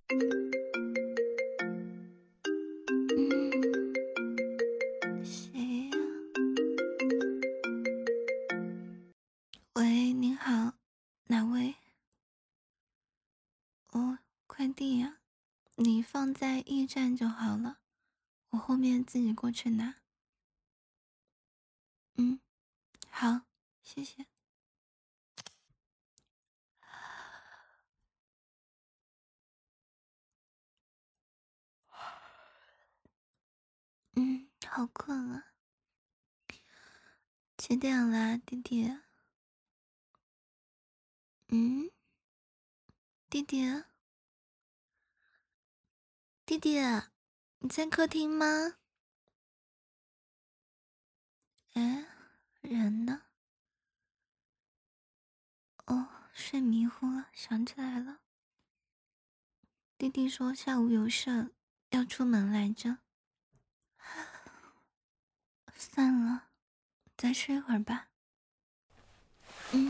谁呀？喂，您好，哪位？哦，快递呀，你放在驿站就好了，我后面自己过去拿。嗯，好，谢谢。好困啊，几点啦，弟弟？嗯，弟弟，弟弟，你在客厅吗？哎，人呢？哦，睡迷糊了，想起来了。弟弟说下午有事要出门来着。算了，再睡会儿吧。嗯，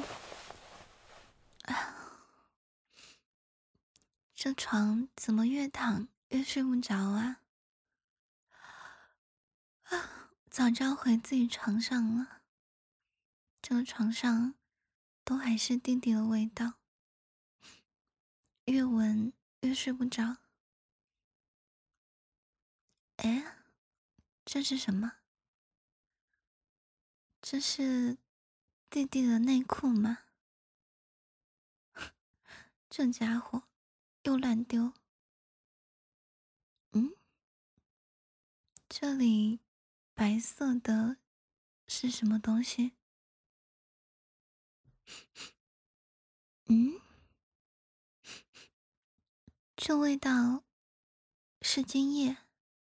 这床怎么越躺越睡不着啊？早知道回自己床上了。这个床上都还是弟弟的味道，越闻越睡不着。哎，这是什么？这是弟弟的内裤吗？这家伙又乱丢。嗯，这里白色的是什么东西？嗯，这味道是精液。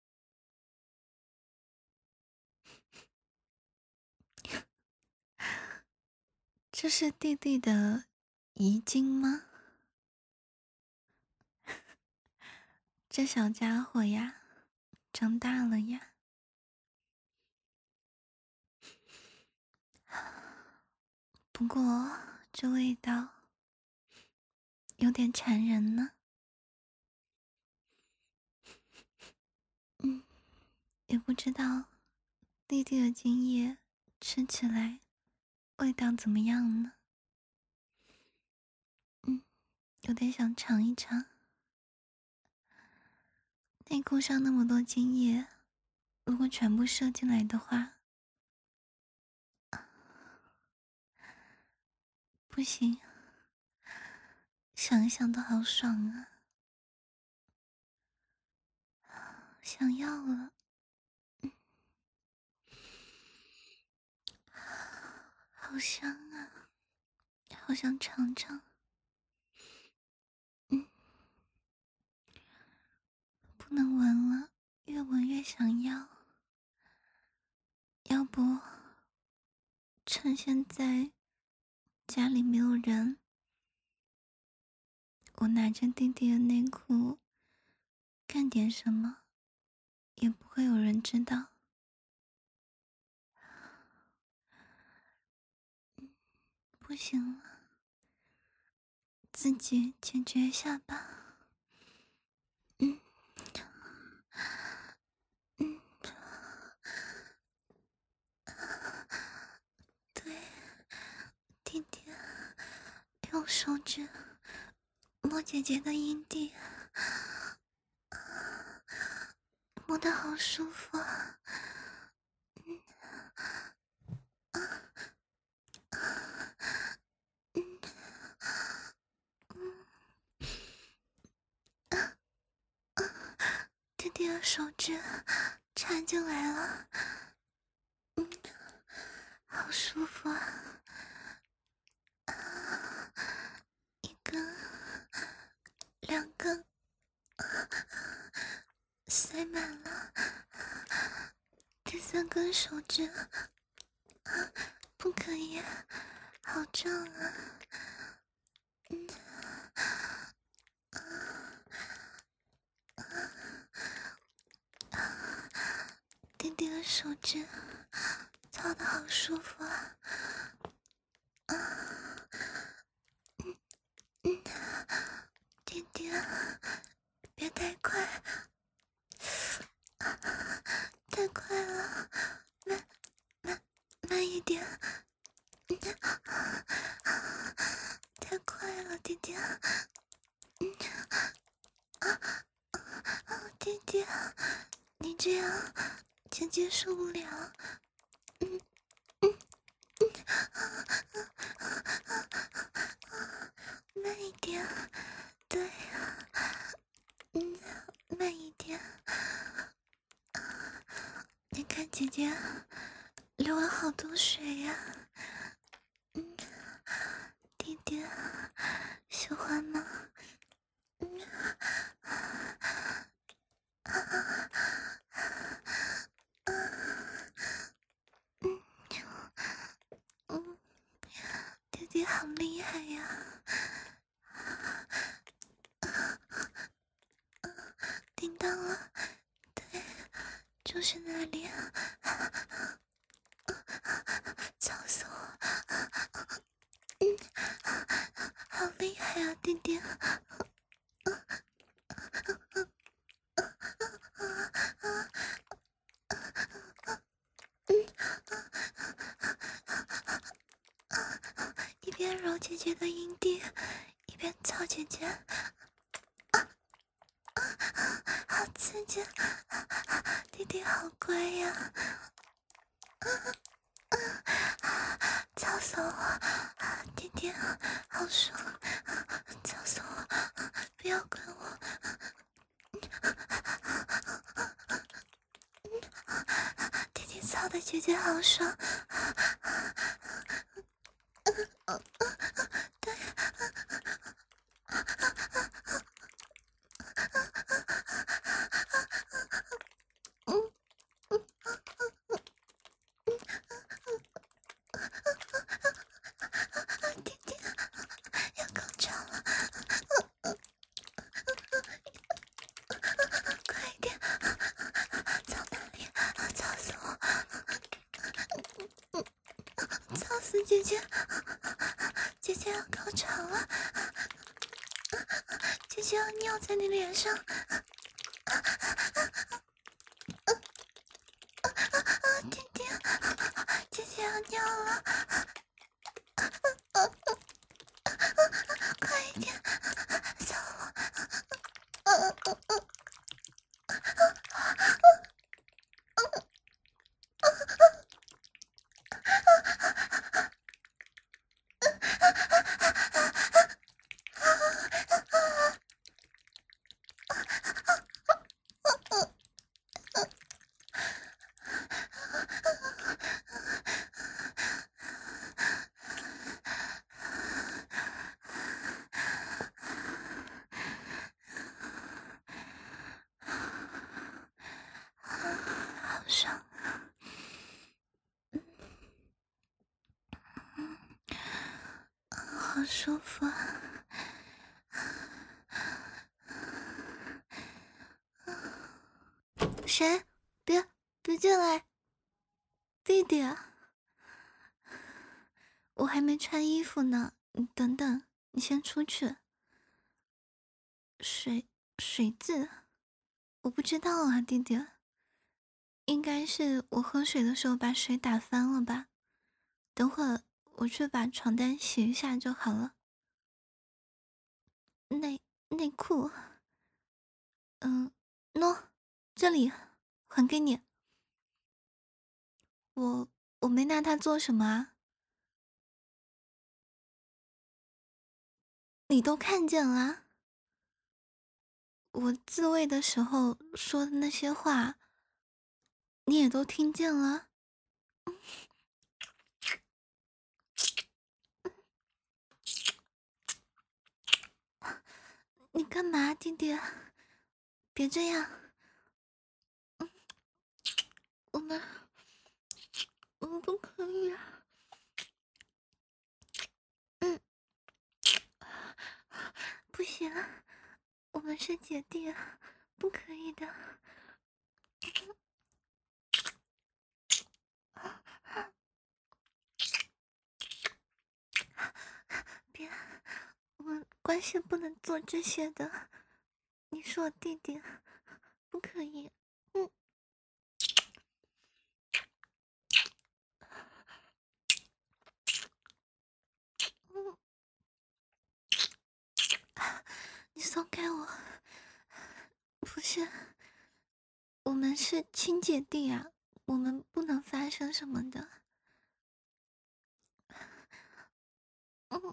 这是弟弟的遗精吗？这小家伙呀，长大了呀。不过这味道有点馋人呢。也不知道弟弟的精液吃起来味道怎么样呢？有点想尝一尝。内裤上那么多精液，如果全部射进来的话，不行，想一想都好爽啊，想要了。好香啊，好想尝尝。不能闻了，越闻越想要。要不趁现在家里没有人，我拿着弟弟的内裤干点什么，也不会有人知道。不行了，自己解决一下吧。嗯嗯，对，弟弟用手指摸姐姐的阴蒂，摸得好舒服啊。弟弟的手指插进来了，好舒服啊！一根，两根，塞满了。第三根手指，不可以，好胀啊！弟弟的手指操得好舒服啊！弟弟这样姐姐受不了。慢一点，对，慢一点。你看姐姐流了好多水呀。弟弟喜欢吗？弟弟好厉害呀！听到了，对，就是那里，吵死我！好厉害啊，弟弟！一边揉姐姐的阴蒂，一边操姐姐，好刺激！弟弟好乖呀！操死我！弟弟好爽！操死我！不要管我！弟弟操的姐姐好爽！对。弟弟要高潮了，快一点！操哪里？操死我！操死姐姐！姐姐要高潮了，姐姐要尿在你脸上！弟弟，姐姐要尿了！快一点，操我！好爽啊！好舒服啊！谁？别进来！弟弟，我还没穿衣服呢，你等等，你先出去。水渍，我不知道啊，弟弟，应该是我喝水的时候把水打翻了吧？等会儿我去把床单洗一下就好了。内裤，喏，这里，还给你。我没拿它做什么啊？你都看见了？我自慰的时候说的那些话，你也都听见了？你干嘛，弟弟？别这样，我们不可以啊。不行，我们是姐弟，不可以的。别，我们关系不能做这些的。你是我弟弟，不可以。你松开我！不是， 我们是亲姐弟啊，我们不能发生什么的。嗯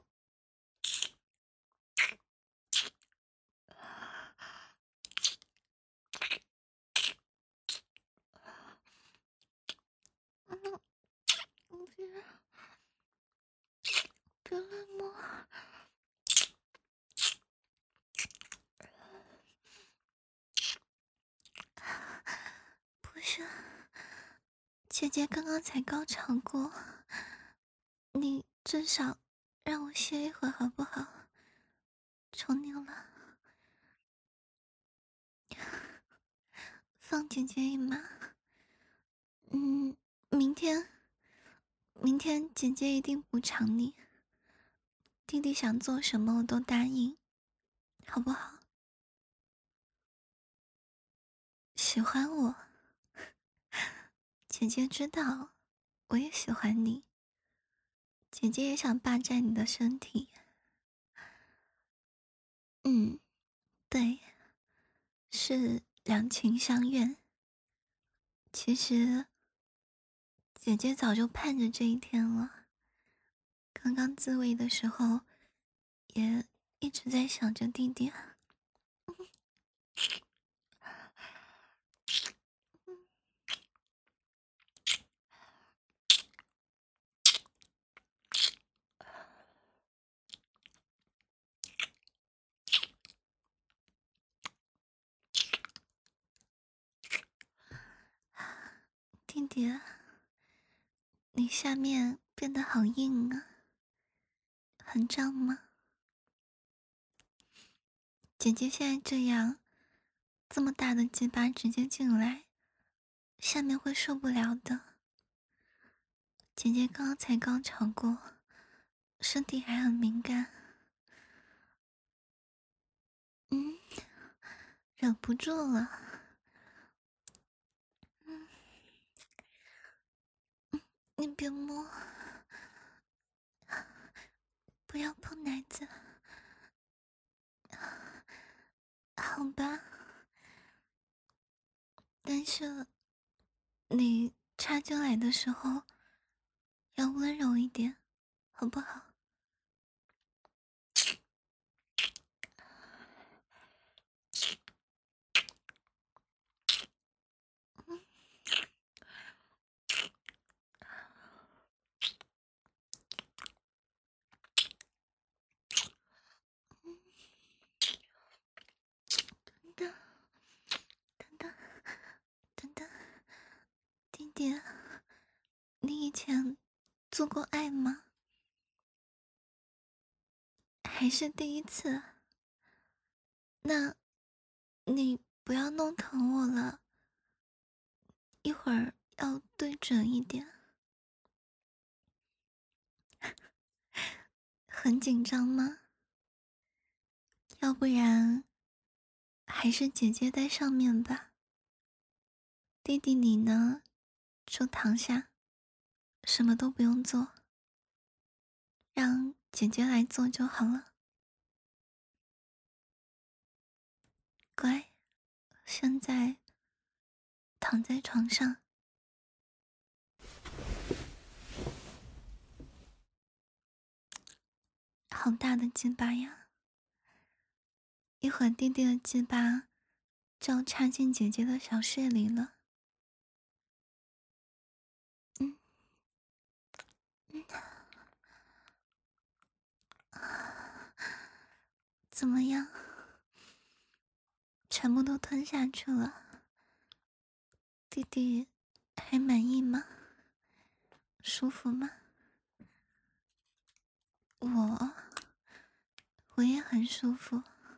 嗯，别乱摸。不是，姐姐刚刚才高潮过，你至少让我歇一会儿好不好？求你了，放姐姐一马。嗯，明天，明天姐姐一定补偿你。弟弟想做什么我都答应，好不好？喜欢我，姐姐知道，我也喜欢你。姐姐也想霸占你的身体。嗯，对，是两情相悦。其实，姐姐早就盼着这一天了。刚刚自慰的时候，也一直在想着弟弟。弟弟，你下面变得好硬啊，很胀吗？姐姐现在这样，这么大的鸡巴直接进来，下面会受不了的。姐姐刚刚才高潮过，身体还很敏感。嗯，忍不住了。你别摸，不要碰奶子，好吧？但是你插进来的时候要温柔一点，好不好？等等等等等，弟弟，你以前做过爱吗？还是第一次？那，你不要弄疼我了，一会儿要对准一点。很紧张吗？要不然还是姐姐在上面吧。弟弟你呢，就躺下，什么都不用做，让姐姐来做就好了。乖，现在躺在床上。好大的鸡巴呀！一会儿弟弟的鸡巴就要插进姐姐的小穴里了。嗯嗯，怎么样？全部都吞下去了，弟弟还满意吗？舒服吗？我也很舒服。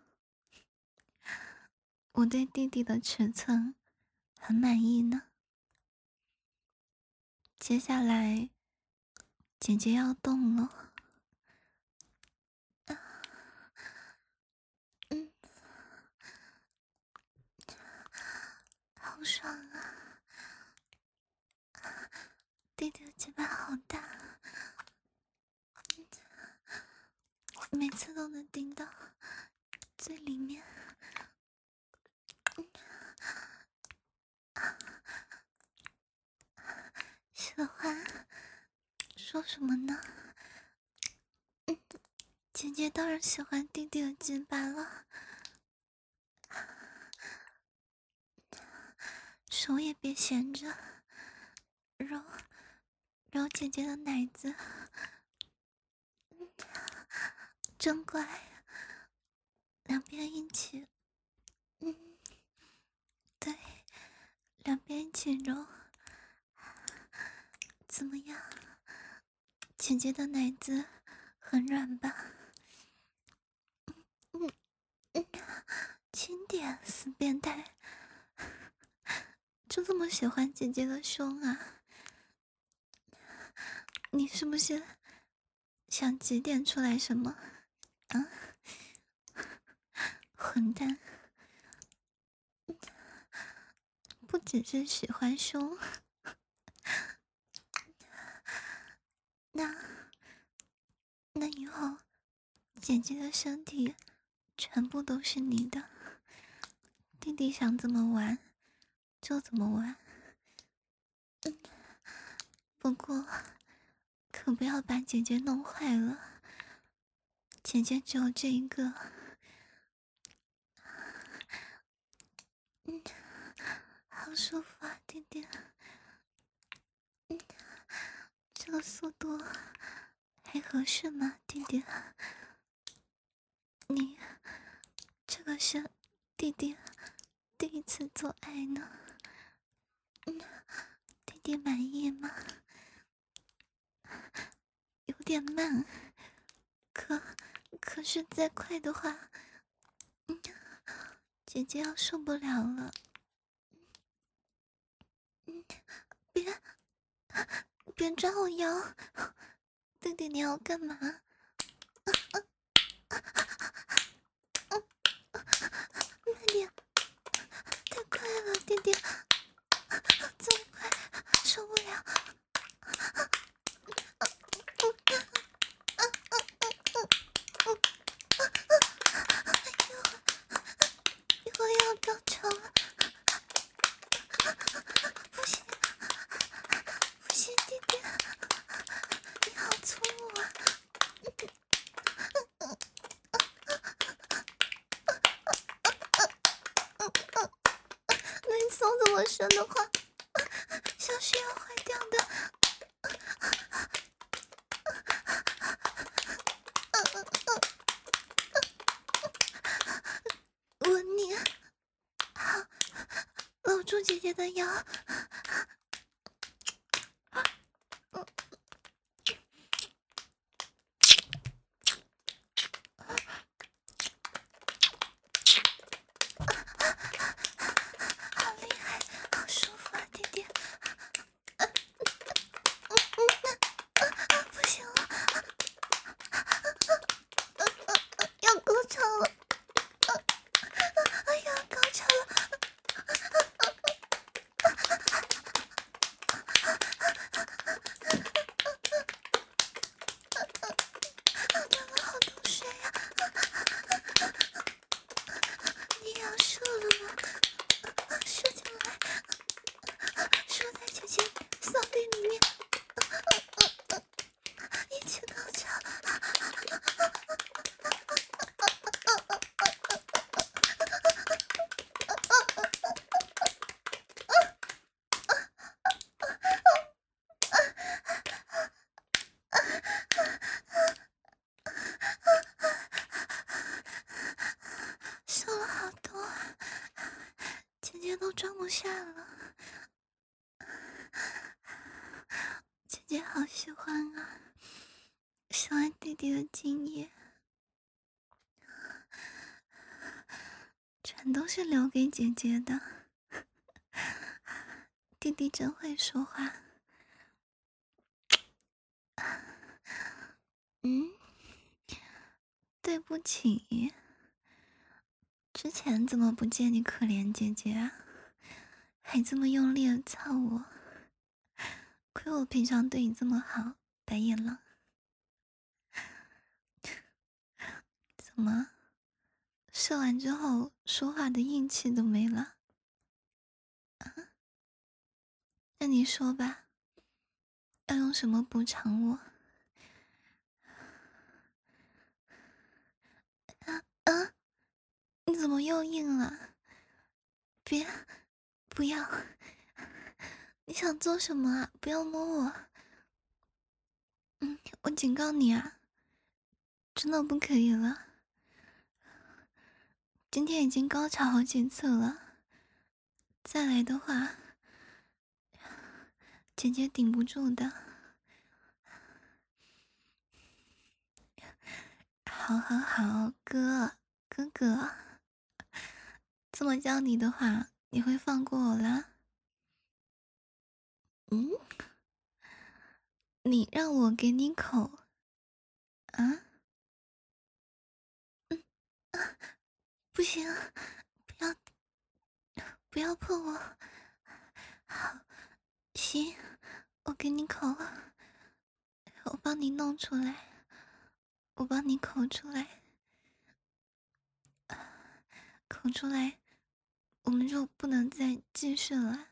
我对弟弟的尺寸很满意呢。接下来，姐姐要动了。嗯，好爽啊！弟弟的嘴巴好大，每次都能顶到最里面。 什么呢？姐姐当然喜欢弟弟的鸡巴了，手也别闲着，揉揉姐姐的奶子，真乖，两边一起，对，两边一起揉，怎么样？姐姐的奶子很软吧？轻点，死变态！就这么喜欢姐姐的胸啊？你是不是想几点出来什么？啊，混蛋！不只是喜欢胸，那以后姐姐的身体全部都是你的，弟弟想怎么玩就怎么玩。不过可不要把姐姐弄坏了，姐姐只有这一个。好舒服啊，弟弟。这个速度还合适吗，弟弟？你这个是弟弟第一次做爱呢，弟弟满意吗？有点慢，可是再快的话，姐姐要受不了了。别抓我腰，弟弟你要干嘛？慢点，太快了，弟弟，这么快，受不了。一会儿要高潮了，不行，不行，弟弟，你好粗鲁啊！那你手这么深的话，小穴要坏掉的。吻你，好，搂住姐姐的腰。好厉害，好舒服啊，弟弟。不行了，要高潮了。哎呀，高潮了！吞了好多水呀！你也要射了吗？射进来，射在姐姐骚逼里面，一起高潮。射了好多，姐姐都装不下了。姐姐好喜欢啊，喜欢弟弟的精液，全都是留给姐姐的。弟弟真会说话。对不起，之前怎么不见你可怜姐姐啊？还这么用力的操我，亏我平常对你这么好，白眼狼。怎么，射完之后说话的硬气都没了？那你说吧，要用什么补偿我？ 啊，你怎么又硬了？别，不要！你想做什么啊？不要摸我！我警告你啊，真的不可以了。今天已经高潮好几次了，再来的话，姐姐顶不住的。好好好，哥哥，这么叫你的话，你会放过我啦？嗯，你让我给你口啊？不行，不要不要碰我。好，行，我给你口，我帮你弄出来，我帮你口出来，口出来，我们就不能再继续了。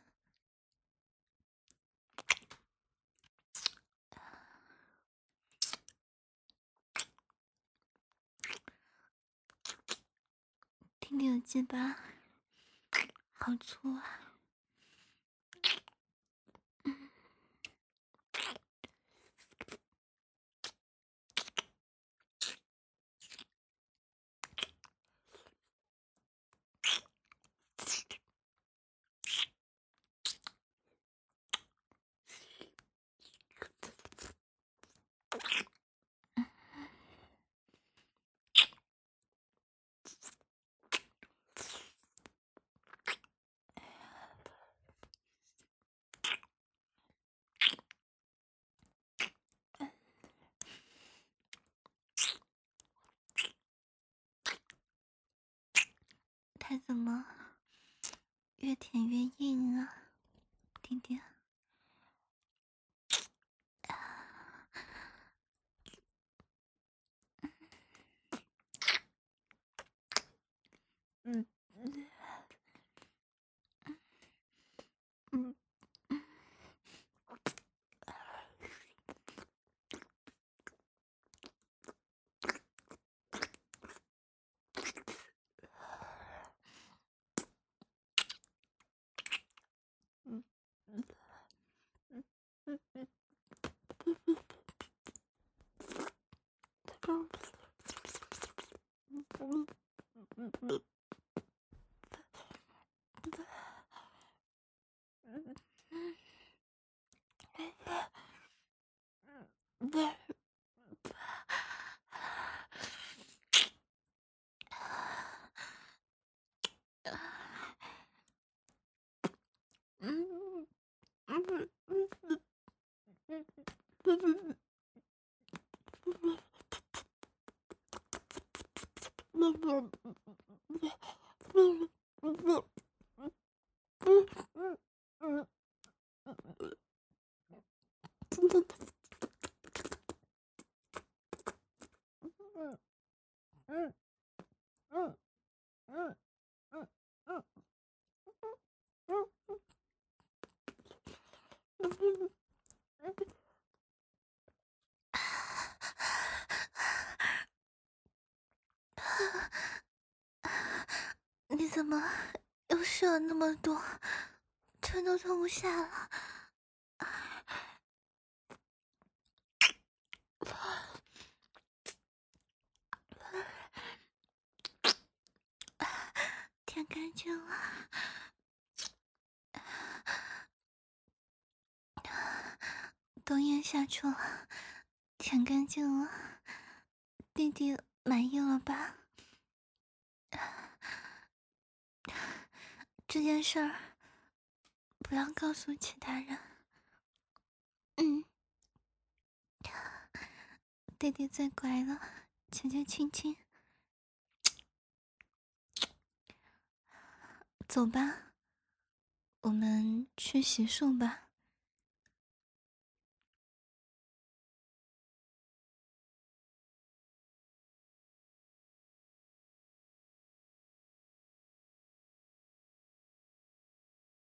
听你的鸡巴，好粗啊！它怎么越舔越硬啊，弟弟？嗯嗯嗯嗯嗯嗯嗯你怎么又射了那么多，吞都吞不下了？舔干净了，都咽下去了，舔干净了，弟弟满意了吧？这件事儿不要告诉其他人。嗯，弟弟最乖了，姐姐亲亲。走吧，我们去洗漱吧。